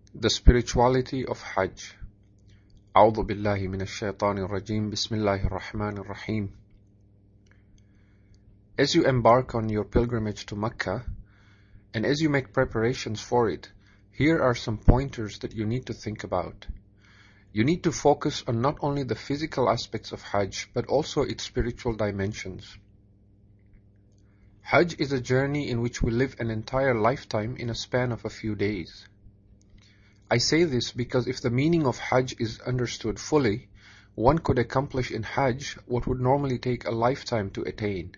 The spirituality of Hajj. أعوذ بالله من الشيطان الرجيم. بسم الله الرحمن الرحيم. As you embark on your pilgrimage to Mecca, and as you make preparations for it, here are some pointers that you need to think about. You need to focus on not only the physical aspects of Hajj, but also its spiritual dimensions. Hajj is a journey in which we live an entire lifetime in a span of a few days. I say this because if the meaning of Hajj is understood fully, one could accomplish in Hajj what would normally take a lifetime to attain.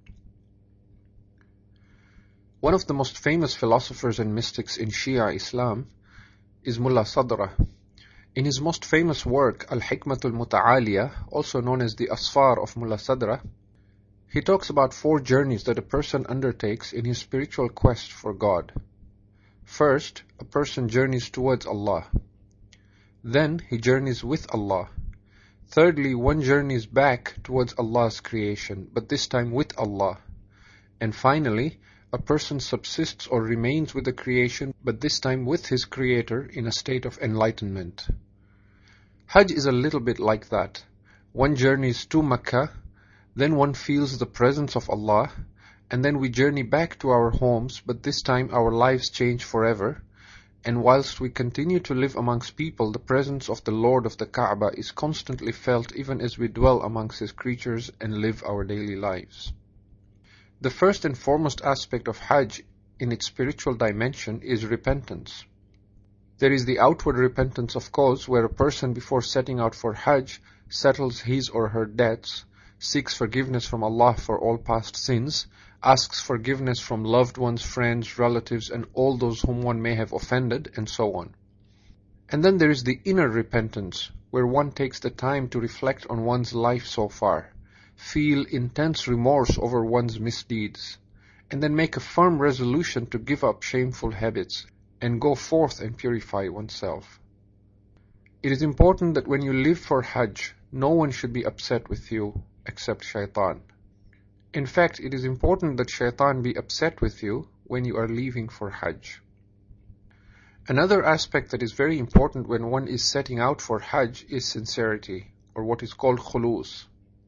One of the most famous philosophers and mystics in Shia Islam is Mullah Sadra. In his most famous work, Al-Hikmatul Muta'aliyah, also known as the Asfar of Mullah Sadra, he talks about 4 journeys that a person undertakes in his spiritual quest for God. First, a person journeys towards Allah. Then he journeys with Allah. Thirdly, one journeys back towards Allah's creation, but this time with Allah. And finally, a person subsists or remains with the creation, but this time with his Creator in a state of enlightenment. Hajj is a little bit like that. One journeys to Mecca, then one feels the presence of Allah, and then we journey back to our homes, but this time our lives change forever, and whilst we continue to live amongst people, the presence of the Lord of the Kaaba is constantly felt even as we dwell amongst His creatures and live our daily lives. The first and foremost aspect of Hajj in its spiritual dimension is repentance. There is the outward repentance, of course, where a person before setting out for Hajj settles his or her debts, seeks forgiveness from Allah for all past sins, asks forgiveness from loved ones, friends, relatives, and all those whom one may have offended, and so on. And then there is the inner repentance, where one takes the time to reflect on one's life so far, feel intense remorse over one's misdeeds, and then make a firm resolution to give up shameful habits and go forth and purify oneself. It is important that when you live for Hajj, no one should be upset with you except Shaitan. In fact, it is important that Shaitan be upset with you when you are leaving for Hajj. Another aspect that is very important when one is setting out for Hajj is sincerity, or what is called khulus.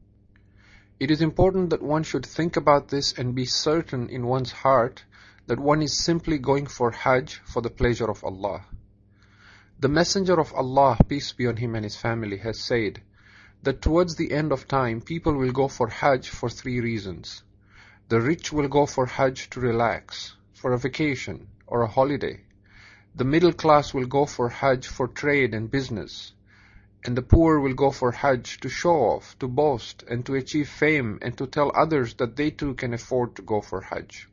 It is important that one should think about this and be certain in one's heart that one is simply going for Hajj for the pleasure of Allah. The Messenger of Allah, peace be on him and his family, has said that towards the end of time, people will go for Hajj for 3 reasons. The rich will go for Hajj to relax, for a vacation or a holiday. The middle class will go for Hajj for trade and business. And the poor will go for Hajj to show off, to boast, and to achieve fame, and to tell others that they too can afford to go for Hajj.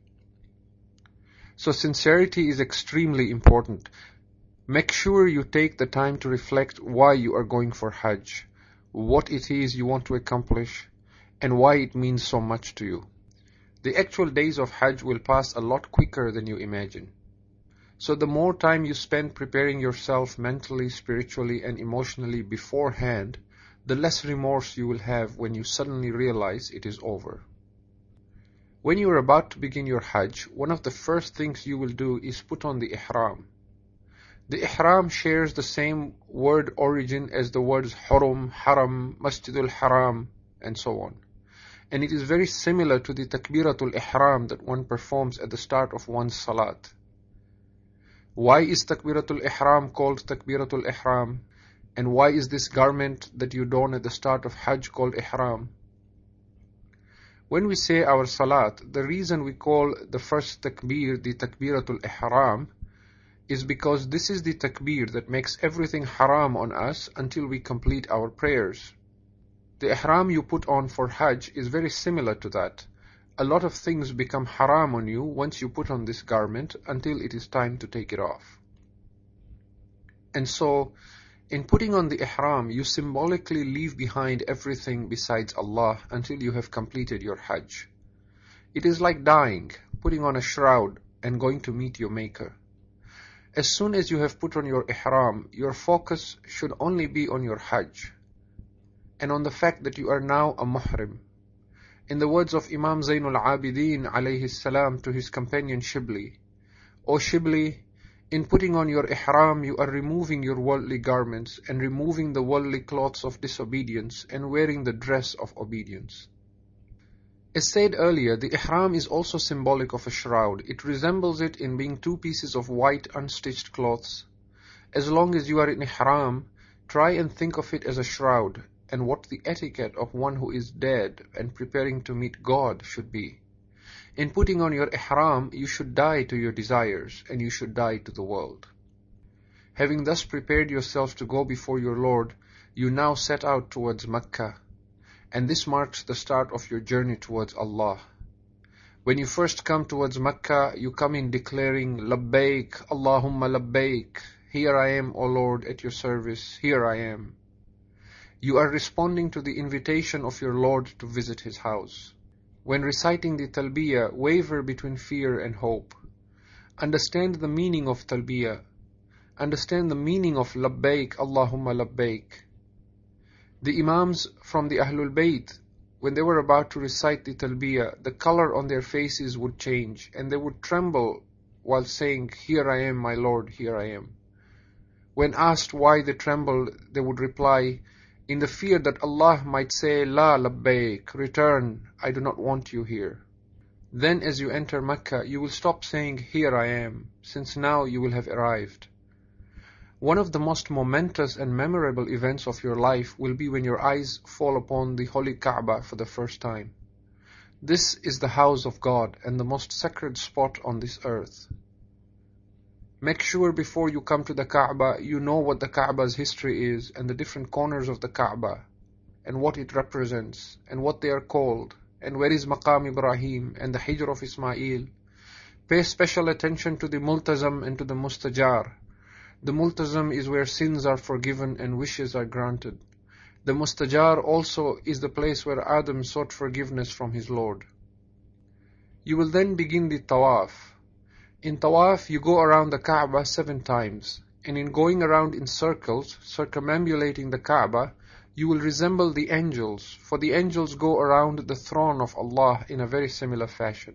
So sincerity is extremely important. Make sure you take the time to reflect why you are going for Hajj, what it is you want to accomplish, and why it means so much to you. The actual days of Hajj will pass a lot quicker than you imagine. So the more time you spend preparing yourself mentally, spiritually, and emotionally beforehand, the less remorse you will have when you suddenly realize it is over. When you are about to begin your Hajj, one of the first things you will do is put on the ihram. The ihram shares the same word origin as the words hurum, haram, masjidul haram, and so on. And it is very similar to the takbiratul ihram that one performs at the start of one's salat. Why is takbiratul ihram called takbiratul ihram? And why is this garment that you don at the start of Hajj called ihram? When we say our salat, the reason we call the first takbir the takbiratul ihram is because this is the takbir that makes everything haram on us until we complete our prayers. The ihram you put on for Hajj is very similar to that. A lot of things become haram on you once you put on this garment until it is time to take it off. And so, in putting on the ihram, you symbolically leave behind everything besides Allah until you have completed your Hajj. It is like dying, putting on a shroud, and going to meet your Maker. As soon as you have put on your ihram, your focus should only be on your Hajj, and on the fact that you are now a muhrim. In the words of Imam Zainul Abidin alayhi salam to his companion Shibli, O Shibli, In putting on your ihram, you are removing your worldly garments and removing the worldly clothes of disobedience and wearing the dress of obedience. As said earlier, the ihram is also symbolic of a shroud. It resembles it in being two pieces of white unstitched cloths. As long as you are in ihram, try and think of it as a shroud and what the etiquette of one who is dead and preparing to meet God should be. In putting on your ihram, you should die to your desires and you should die to the world. Having thus prepared yourself to go before your Lord, you now set out towards Mecca, and this marks the start of your journey towards Allah. When you first come towards Mecca, you come in declaring, Labbaik, Allahumma Labbaik, here I am, O Lord, at your service, here I am. You are responding to the invitation of your Lord to visit His house. When reciting the Talbiyah, waver between fear and hope. Understand the meaning of Talbiyah. Understand the meaning of Labbaik, Allahumma Labbaik. The Imams from the Ahlul Bayt, when they were about to recite the Talbiyah, the color on their faces would change and they would tremble while saying, Here I am, my Lord, here I am. When asked why they trembled, they would reply, in the fear that Allah might say, La Labbaik, return, I do not want you here. Then as you enter Mecca, you will stop saying, Here I am, since now you will have arrived. One of the most momentous and memorable events of your life will be when your eyes fall upon the holy Kaaba for the first time. This is the house of God and the most sacred spot on this earth. Make sure before you come to the Kaaba, you know what the Kaaba's history is and the different corners of the Kaaba and what it represents and what they are called and where is Maqam Ibrahim and the Hijr of Ismail. Pay special attention to the Multazam and to the Mustajar. The Multazam is where sins are forgiven and wishes are granted. The Mustajar also is the place where Adam sought forgiveness from his Lord. You will then begin the Tawaf. In Tawaf, you go around the Kaaba 7 times, and in going around in circles, circumambulating the Kaaba, you will resemble the angels, for the angels go around the throne of Allah in a very similar fashion.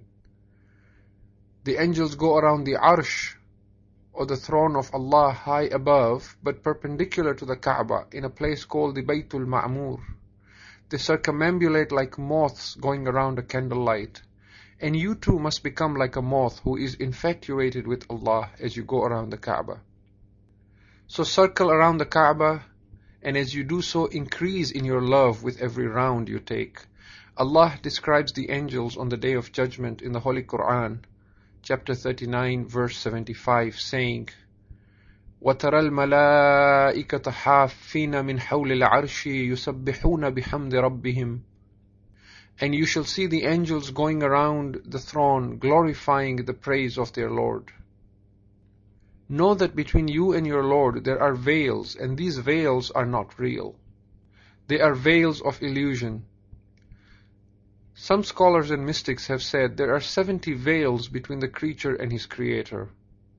The angels go around the Arsh, or the throne of Allah high above, but perpendicular to the Kaaba, in a place called the Baytul Ma'mur. They circumambulate like moths going around a candlelight. And you too must become like a moth who is infatuated with Allah as you go around the Kaaba. So circle around the Kaaba, and as you do so, increase in your love with every round you take. Allah describes the angels on the Day of Judgment in the Holy Quran, chapter 39, verse 75, saying, وَتَرَى الْمَلَائِكَةَ حَافِّينَ مِنْ حَوْلِ الْعَرْشِ يُسَبِّحُونَ بِحَمْدِ رَبِّهِمْ. And you shall see the angels going around the throne, glorifying the praise of their Lord. Know that between you and your Lord there are veils, and these veils are not real. They are veils of illusion. Some scholars and mystics have said there are 70 veils between the creature and his creator.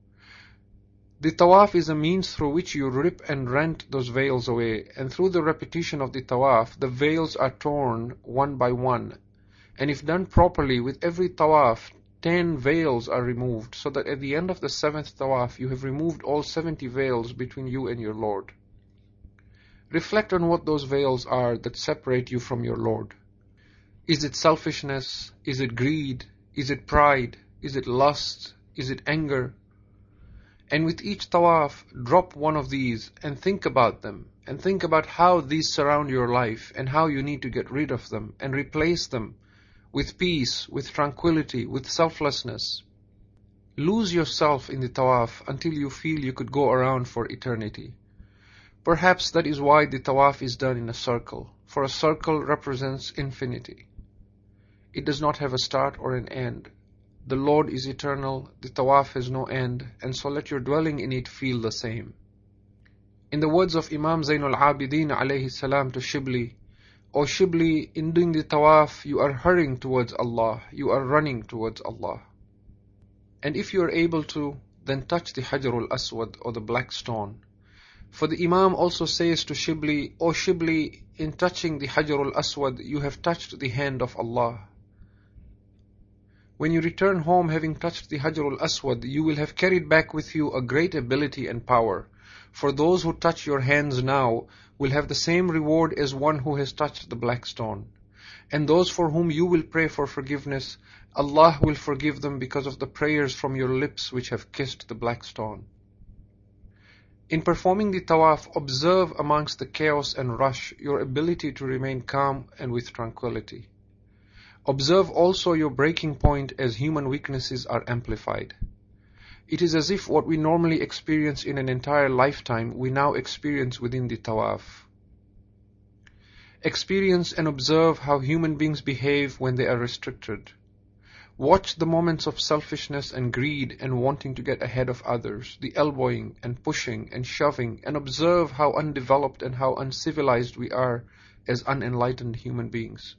The Tawaf is a means through which you rip and rent those veils away, and through the repetition of the Tawaf, the veils are torn one by one. And if done properly, with every Tawaf, 10 veils are removed, so that at the end of the 7th Tawaf, you have removed all 70 veils between you and your Lord. Reflect on what those veils are that separate you from your Lord. Is it selfishness? Is it greed? Is it pride? Is it lust? Is it anger? And with each Tawaf, drop one of these and think about them, and think about how these surround your life and how you need to get rid of them and replace them with peace, with tranquility, with selflessness. Lose yourself in the Tawaf until you feel you could go around for eternity. Perhaps that is why the Tawaf is done in a circle, for a circle represents infinity. It does not have a start or an end. The Lord is eternal, the Tawaf has no end, and so let your dwelling in it feel the same. In the words of Imam Zainul Abidin alayhi salam to Shibli, O Shibli, in doing the Tawaf, you are hurrying towards Allah, you are running towards Allah. And if you are able to, then touch the Hajarul Aswad or the black stone. For the Imam also says to Shibli, O Shibli, in touching the Hajarul Aswad, you have touched the hand of Allah. When you return home having touched the Hajar al-Aswad, you will have carried back with you a great ability and power. For those who touch your hands now will have the same reward as one who has touched the black stone. And those for whom you will pray for forgiveness, Allah will forgive them because of the prayers from your lips which have kissed the black stone. In performing the tawaf, observe amongst the chaos and rush your ability to remain calm and with tranquility. Observe also your breaking point as human weaknesses are amplified. It is as if what we normally experience in an entire lifetime we now experience within the tawaf. Experience and observe how human beings behave when they are restricted. Watch the moments of selfishness and greed and wanting to get ahead of others, the elbowing and pushing and shoving, and observe how undeveloped and how uncivilized we are as unenlightened human beings.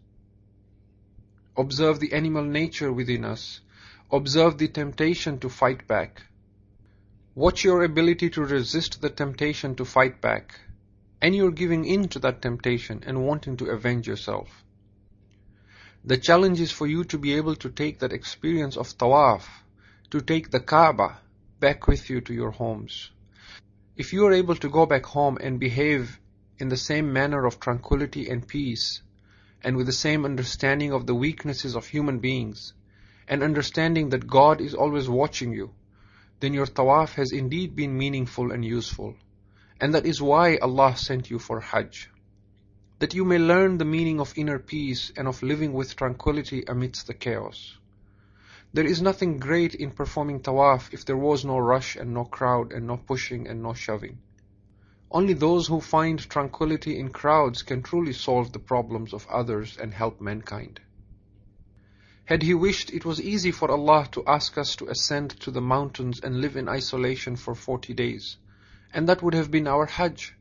Observe the animal nature within us. Observe the temptation to fight back. Watch your ability to resist the temptation to fight back, and you're giving in to that temptation and wanting to avenge yourself. The challenge is for you to be able to take that experience of tawaf, to take the Kaaba back with you to your homes. If you are able to go back home and behave in the same manner of tranquility and peace, and with the same understanding of the weaknesses of human beings, and understanding that God is always watching you, then your tawaf has indeed been meaningful and useful. And that is why Allah sent you for Hajj, that you may learn the meaning of inner peace and of living with tranquility amidst the chaos. There is nothing great in performing tawaf if there was no rush and no crowd and no pushing and no shoving. Only those who find tranquility in crowds can truly solve the problems of others and help mankind. Had He wished, it was easy for Allah to ask us to ascend to the mountains and live in isolation for 40 days, and that would have been our Hajj.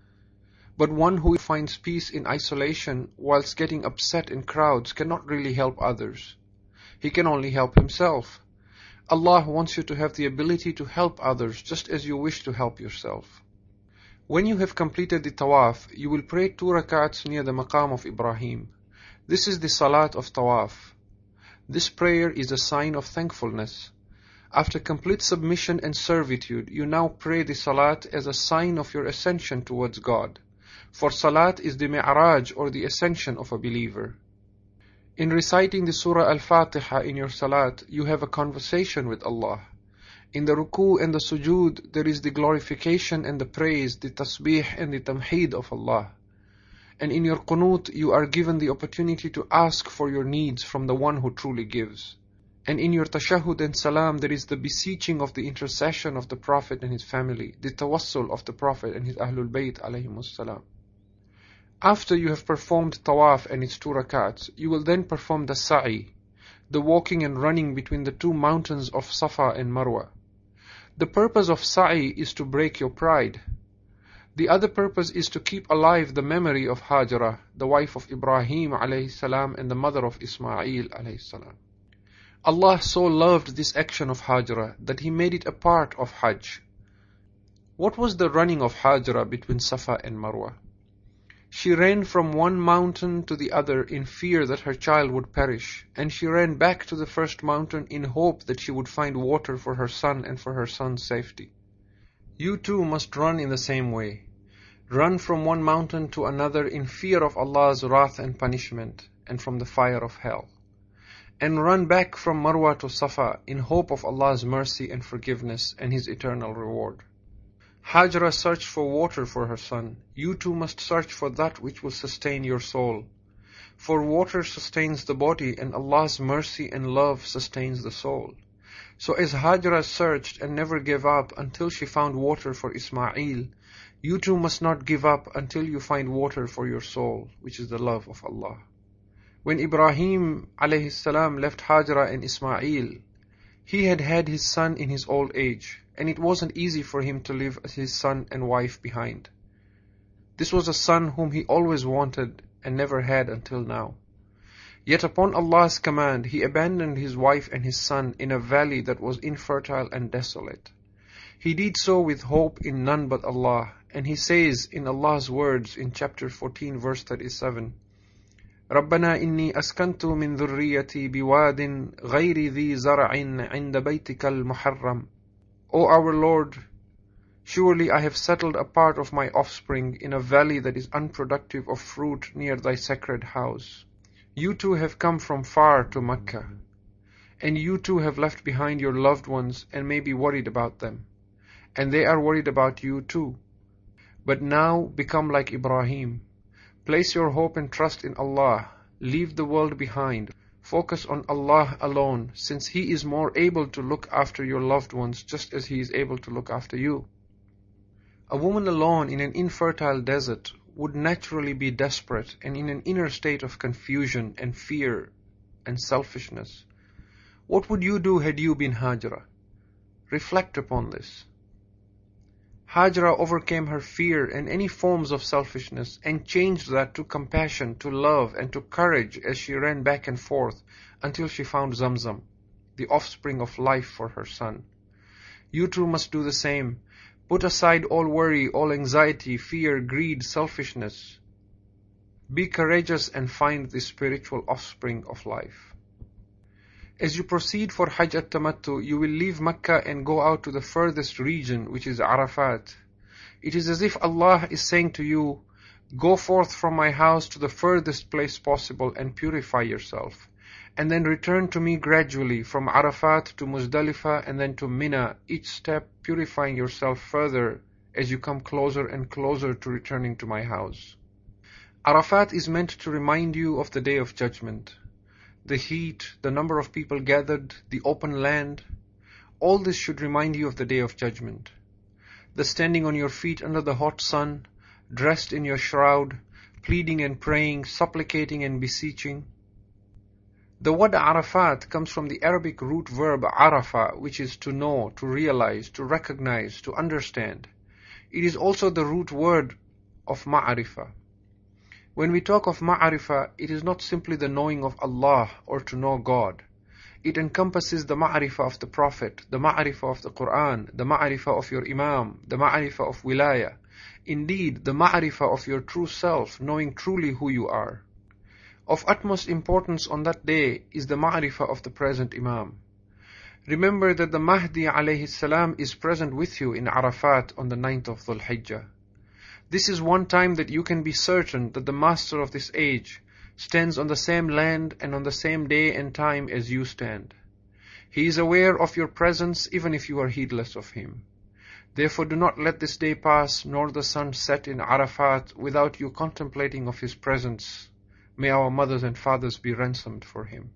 But one who finds peace in isolation whilst getting upset in crowds cannot really help others. He can only help himself. Allah wants you to have the ability to help others just as you wish to help yourself. When you have completed the tawaf, you will pray 2 rak'ats near the maqam of Ibrahim. This is the salat of tawaf. This prayer is a sign of thankfulness. After complete submission and servitude, you now pray the salat as a sign of your ascension towards God. For salat is the mi'raj or the ascension of a believer. In reciting the Surah Al-Fatiha in your salat, you have a conversation with Allah. In the ruku and the sujood, there is the glorification and the praise, the tasbih and the tamheed of Allah. And in your qunut, you are given the opportunity to ask for your needs from the one who truly gives. And in your tashahhud and salam, there is the beseeching of the intercession of the Prophet and his family, the tawassul of the Prophet and his Ahlul Bayt alayhimus salam. After you have performed tawaf and its 2 rak'ats, you will then perform the sa'i, the walking and running between the 2 mountains of Safa and Marwa. The purpose of sa'i is to break your pride. The other purpose is to keep alive the memory of Hajara, the wife of Ibrahim alayhi salam and the mother of Ismail alayhi salam. Allah so loved this action of Hajara that He made it a part of Hajj. What was the running of Hajara between Safa and Marwa? She ran from one mountain to the other in fear that her child would perish, and she ran back to the first mountain in hope that she would find water for her son and for her son's safety. You too must run in the same way. Run from one mountain to another in fear of Allah's wrath and punishment, and from the fire of hell. And run back from Marwa to Safa in hope of Allah's mercy and forgiveness and His eternal reward. Hajra searched for water for her son. You too must search for that which will sustain your soul. For water sustains the body, and Allah's mercy and love sustains the soul. So as Hajra searched and never gave up until she found water for Ismail, you too must not give up until you find water for your soul, which is the love of Allah. When Ibrahim alayhi salam left Hajra and Ismail, he had had his son in his old age, and it wasn't easy for him to leave his son and wife behind. This was a son whom he always wanted and never had until now. Yet upon Allah's command, he abandoned his wife and his son in a valley that was infertile and desolate. He did so with hope in none but Allah, and he says in Allah's words in chapter 14 verse 37, ربنا إني أسكنت من ذريتي بواد غير ذي زرع عند بيتك المحرم. O our Lord, surely I have settled a part of my offspring in a valley that is unproductive of fruit near thy sacred house. You too have come from far to Mecca, and you too have left behind your loved ones and may be worried about them, and they are worried about you too. But now become like Ibrahim. Place your hope and trust in Allah. Leave the world behind. Focus on Allah alone, since He is more able to look after your loved ones just as He is able to look after you. A woman alone in an infertile desert would naturally be desperate and in an inner state of confusion and fear and selfishness. What would you do had you been Hajra? Reflect upon this. Hajra overcame her fear and any forms of selfishness and changed that to compassion, to love, and to courage as she ran back and forth until she found Zamzam, the offspring of life for her son. You too must do the same. Put aside all worry, all anxiety, fear, greed, selfishness. Be courageous and find the spiritual offspring of life. As you proceed for Hajj at-Tamattu, you will leave Mecca and go out to the furthest region, which is Arafat. It is as if Allah is saying to you, go forth from my house to the furthest place possible and purify yourself, and then return to me gradually from Arafat to Muzdalifah and then to Mina, each step purifying yourself further as you come closer and closer to returning to my house. Arafat is meant to remind you of the Day of Judgment. The heat, the number of people gathered, the open land, all this should remind you of the Day of Judgment. The standing on your feet under the hot sun, dressed in your shroud, pleading and praying, supplicating and beseeching. The word Arafat comes from the Arabic root verb arafa, which is to know, to realize, to recognize, to understand. It is also the root word of ma'arifah. When we talk of ma'arifah, it is not simply the knowing of Allah or to know God. It encompasses the ma'arifah of the Prophet, the ma'arifah of the Quran, the ma'arifah of your Imam, the ma'arifah of Wilayah. Indeed, the ma'arifah of your true self, knowing truly who you are. Of utmost importance on that day is the ma'arifah of the present Imam. Remember that the Mahdi alayhi salam is present with you in Arafat on the 9th of Dhul Hijjah. This is one time that you can be certain that the Master of this age stands on the same land and on the same day and time as you stand. He is aware of your presence even if you are heedless of Him. Therefore do not let this day pass nor the sun set in Arafat without you contemplating of His presence. May our mothers and fathers be ransomed for Him.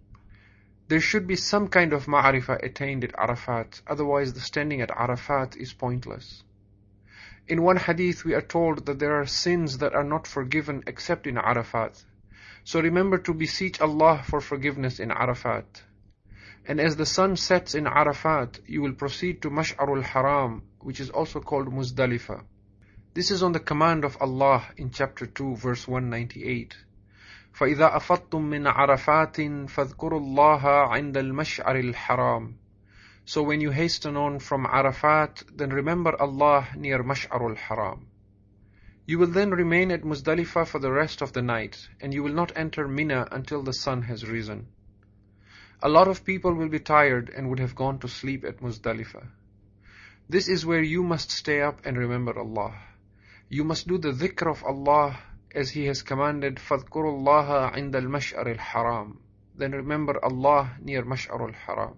There should be some kind of ma'arifah attained at Arafat, otherwise the standing at Arafat is pointless. In one hadith we are told that there are sins that are not forgiven except in Arafat. So remember to beseech Allah for forgiveness in Arafat. And as the sun sets in Arafat, you will proceed to Mash'arul Haram, which is also called Muzdalifah. This is on the command of Allah in chapter 2, verse 198. فَإِذَا أَفَضْتُم مِّنْ عَرَفَاتٍ فَاذْكُرُوا اللَّهَ عِنْدَ الْمَشْعَرِ الْحَرَامِ. So when you hasten on from Arafat, then remember Allah near Mash'arul Haram. You will then remain at Muzdalifah for the rest of the night, and you will not enter Mina until the sun has risen. A lot of people will be tired and would have gone to sleep at Muzdalifah. This is where you must stay up and remember Allah. You must do the dhikr of Allah as He has commanded, فَاذْكُرُوا اللَّهَ عِنْدَ الْمَشْعَرِ الْحَرَامِ. Then remember Allah near Mash'arul Haram.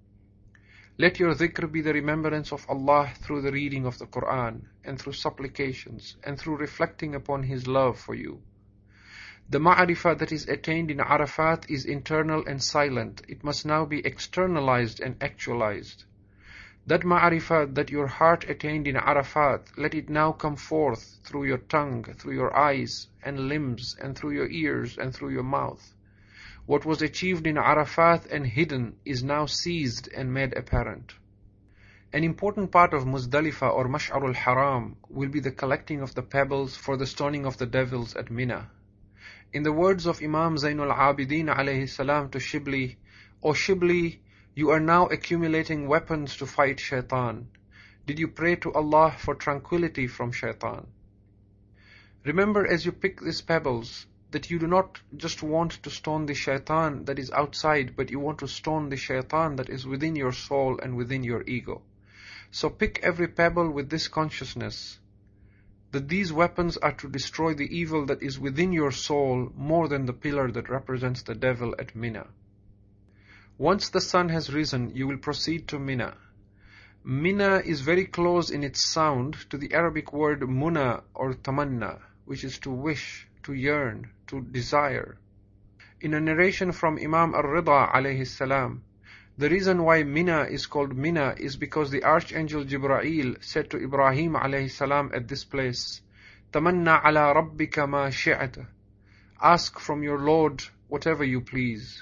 Let your dhikr be the remembrance of Allah through the reading of the Quran, and through supplications, and through reflecting upon His love for you. The ma'arifah that is attained in Arafat is internal and silent. It must now be externalized and actualized. That ma'arifah that your heart attained in Arafat, let it now come forth through your tongue, through your eyes and limbs, and through your ears and through your mouth. What was achieved in Arafat and hidden is now seized and made apparent. An important part of Muzdalifah or Mash'arul Haram will be the collecting of the pebbles for the stoning of the devils at Mina. In the words of Imam Zainul Abidin alayhi salam to Shibli, O Shibli, you are now accumulating weapons to fight shaitan. Did you pray to Allah for tranquility from shaitan? Remember, as you pick these pebbles, that you do not just want to stone the shaitan that is outside, but you want to stone the shaitan that is within your soul and within your ego. So pick every pebble with this consciousness, that these weapons are to destroy the evil that is within your soul more than the pillar that represents the devil at Mina. Once the sun has risen, you will proceed to Mina. Mina is very close in its sound to the Arabic word muna or tamanna, which is to wish, to yearn, to desire. In a narration from Imam al-Rida alayhi salam, the reason why Mina is called Mina is because the Archangel Jibreel said to Ibrahim alayhi salam at this place, Tamanna ala rabbika ma shi'ata. Ask from your Lord whatever you please.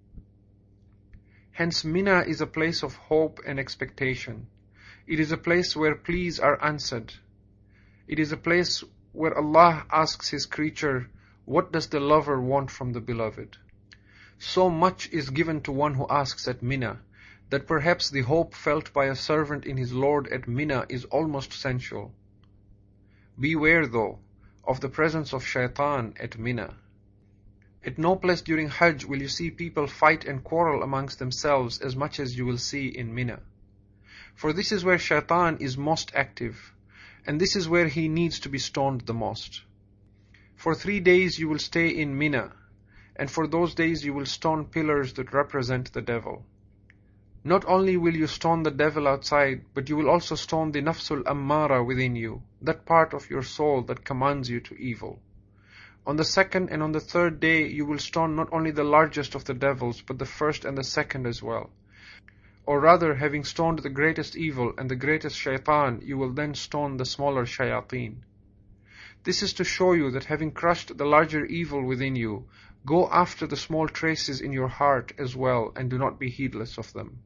Hence Mina is a place of hope and expectation. It is a place where pleas are answered. It is a place where Allah asks His creature, what does the lover want from the beloved? So much is given to one who asks at Mina, that perhaps the hope felt by a servant in his Lord at Mina is almost sensual. Beware, though, of the presence of shaitan at Mina. At no place during Hajj will you see people fight and quarrel amongst themselves as much as you will see in Mina. For this is where shaitan is most active, and this is where he needs to be stoned the most. For 3 days you will stay in Mina, and for those days you will stone pillars that represent the devil. Not only will you stone the devil outside, but you will also stone the nafsul ammara within you, that part of your soul that commands you to evil. On the second and on the third day you will stone not only the largest of the devils, but the first and the second as well. Or rather, having stoned the greatest evil and the greatest shaitan, you will then stone the smaller shayateen. This is to show you that having crushed the larger evil within you, go after the small traces in your heart as well, and do not be heedless of them.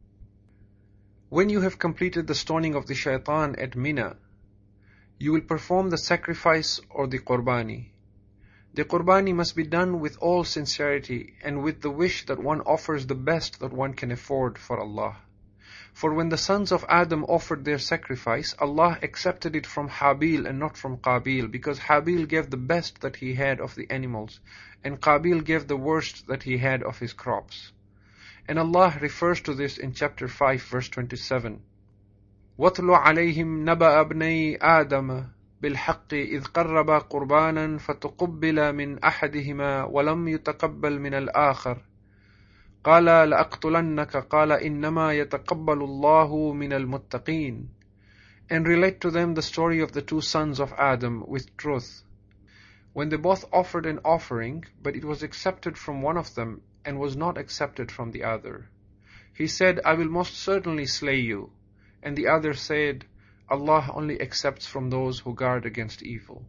When you have completed the stoning of the shaitan at Mina, you will perform the sacrifice or the qurbani. The qurbani must be done with all sincerity and with the wish that one offers the best that one can afford for Allah. For when the sons of Adam offered their sacrifice, Allah accepted it from Habil and not from Qabil, because Habil gave the best that he had of the animals, and Qabil gave the worst that he had of his crops. And Allah refers to this in chapter 5, verse 27. وَاتْلُ عَلَيْهِمْ نَبَأَ ابْنَيْ آدَمَ بِالْحَقِّ إِذْ قَرَّبَا قُرْبَانًا فَتُقُبِّلَ مِنْ أَحَدِهِمَا وَلَمْ يُتَقَبَّلْ مِنَ الْآخَرِ قال لأقتلنك قال إنما يتقبل الله من المتقين. And relate to them the story of the 2 sons of Adam with truth. When they both offered an offering, but it was accepted from one of them and was not accepted from the other. He said, I will most certainly slay you. And the other said, Allah only accepts from those who guard against evil.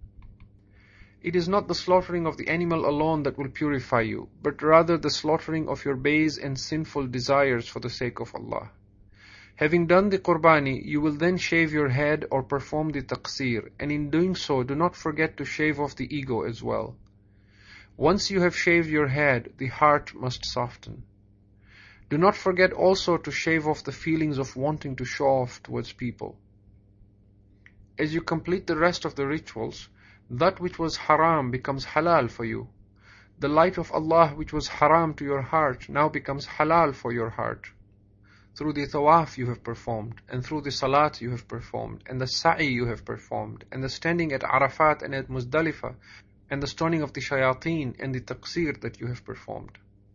It is not the slaughtering of the animal alone that will purify you, but rather the slaughtering of your base and sinful desires for the sake of Allah. Having done the qurbani, you will then shave your head or perform the taqsir, and in doing so, do not forget to shave off the ego as well. Once you have shaved your head, the heart must soften. Do not forget also to shave off the feelings of wanting to show off towards people. As you complete the rest of the rituals, that which was haram becomes halal for you. The light of Allah which was haram to your heart now becomes halal for your heart. Through the tawaf you have performed, and through the salat you have performed, and the sa'i you have performed, and the standing at Arafat and at Muzdalifah, and the stoning of the shayateen and the taqsir that you have performed.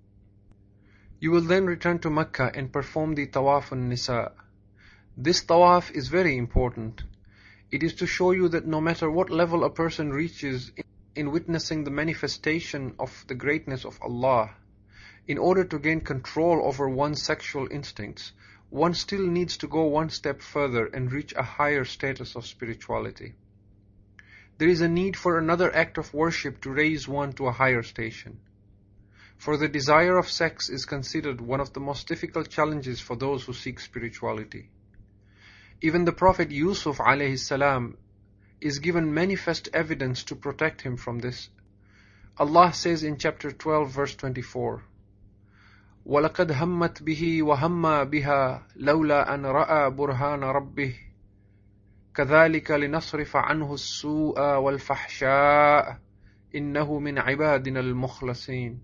You will then return to Mecca and perform the tawaf an-nisa. This tawaf is very important. It is to show you that no matter what level a person reaches in witnessing the manifestation of the greatness of Allah, in order to gain control over one's sexual instincts, one still needs to go one step further and reach a higher status of spirituality. There is a need for another act of worship to raise one to a higher station. For the desire of sex is considered one of the most difficult challenges for those who seek spirituality. Even the Prophet Yusuf alayhi salam is given manifest evidence to protect him from this. Allah says in chapter 12 verse 24, وَلَقَدْ هَمَّتْ بِهِ وَهَمَّ بِهَا لَوْلَا أَنْ رَأَى بُرْهَانَ رَبِّهِ كَذَلِكَ لِنَصْرِفَ عَنْهُ السُّوءَ وَالْفَحْشَاءَ إِنَّهُ مِنْ عِبَادِنَا الْمُخْلَصِينَ.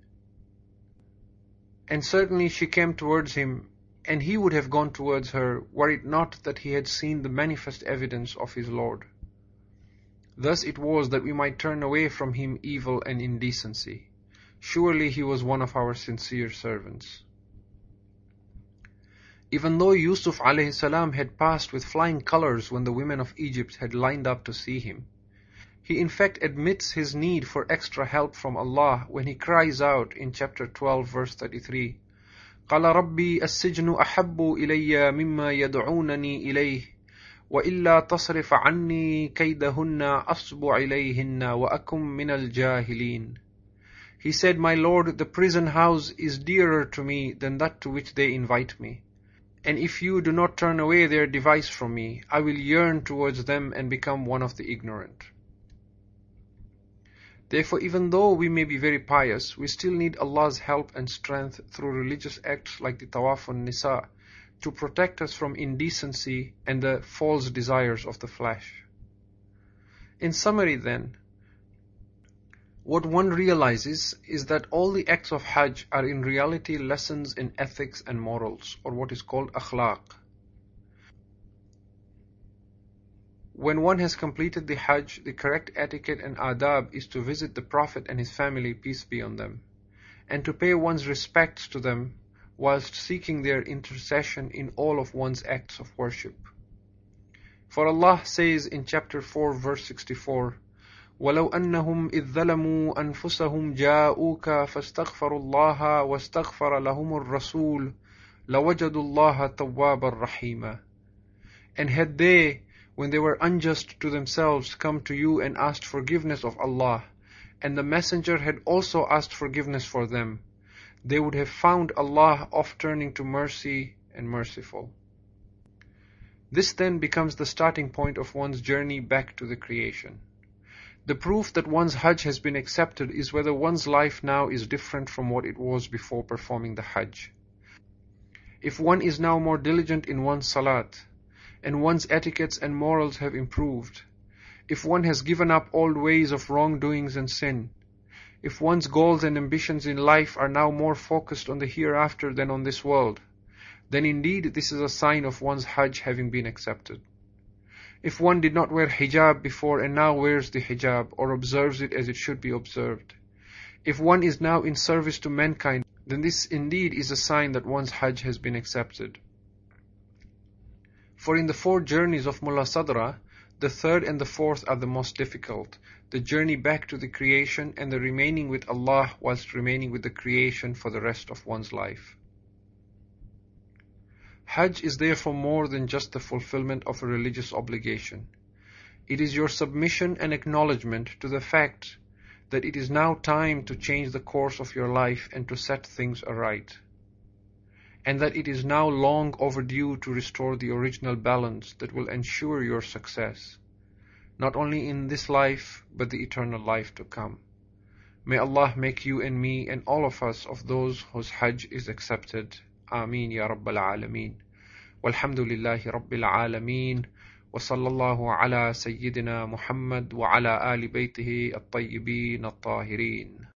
And certainly she came towards him, and he would have gone towards her, were it not that he had seen the manifest evidence of his Lord. Thus it was that we might turn away from him evil and indecency. Surely he was one of our sincere servants. Even though Yusuf alayhi salam had passed with flying colors when the women of Egypt had lined up to see him, he in fact admits his need for extra help from Allah when he cries out in chapter 12 verse 33, قَالَ رَبِّي السِّجْنُ أَحَبُّ إِلَيَّ مِمَّا يَدْعُونَنِي إِلَيْهِ وَإِلَّا تَصْرِفْ عَنِّي كَيْدَهُنَّ أَصْبُ إِلَيْهِنَّ وَأَكُمْ مِنَ الْجَاهِلِينَ. He said, My Lord, the prison house is dearer to me than that to which they invite me. And if you do not turn away their device from me, I will yearn towards them and become one of the ignorant. Therefore, even though we may be very pious, we still need Allah's help and strength through religious acts like the Tawaf an-Nisa to protect us from indecency and the false desires of the flesh. In summary then, what one realizes is that all the acts of Hajj are in reality lessons in ethics and morals, or what is called akhlaq. When one has completed the Hajj, the correct etiquette and adab is to visit the Prophet and his family, peace be on them, and to pay one's respects to them whilst seeking their intercession in all of one's acts of worship. For Allah says in chapter 4 verse 64, وَلَوْ أَنَّهُمْ إِذْ ظَلَمُوا أَنفُسَهُمْ جَاءُوكَ فَاسْتَغْفَرُوا اللَّهَ وَاسْتَغْفَرَ لَهُمُ الرَّسُولُ لَوَجَدُوا اللَّهَ تَوَّابًا رَحِيمًا. And had they, when they were unjust to themselves, come to you and asked forgiveness of Allah, and the Messenger had also asked forgiveness for them, they would have found Allah oft turning to mercy and merciful. This then becomes the starting point of one's journey back to the creation. The proof that one's Hajj has been accepted is whether one's life now is different from what it was before performing the Hajj. If one is now more diligent in one's salat, and one's etiquettes and morals have improved, if one has given up old ways of wrongdoings and sin, if one's goals and ambitions in life are now more focused on the hereafter than on this world, then indeed this is a sign of one's Hajj having been accepted. If one did not wear hijab before and now wears the hijab or observes it as it should be observed, if one is now in service to mankind, then this indeed is a sign that one's Hajj has been accepted. For in the 4 journeys of Mullah Sadra, the 3rd and the 4th are the most difficult, the journey back to the creation and the remaining with Allah whilst remaining with the creation for the rest of one's life. Hajj is therefore more than just the fulfillment of a religious obligation. It is your submission and acknowledgement to the fact that it is now time to change the course of your life and to set things aright, and that it is now long overdue to restore the original balance that will ensure your success, not only in this life, but the eternal life to come. May Allah make you and me and all of us of those whose Hajj is accepted. Ameen ya Rabbal Alameen. Walhamdulillahi Rabbil Alameen. وصلى الله على سيدنا محمد وعلى آل بيته الطيبين الطاهرين.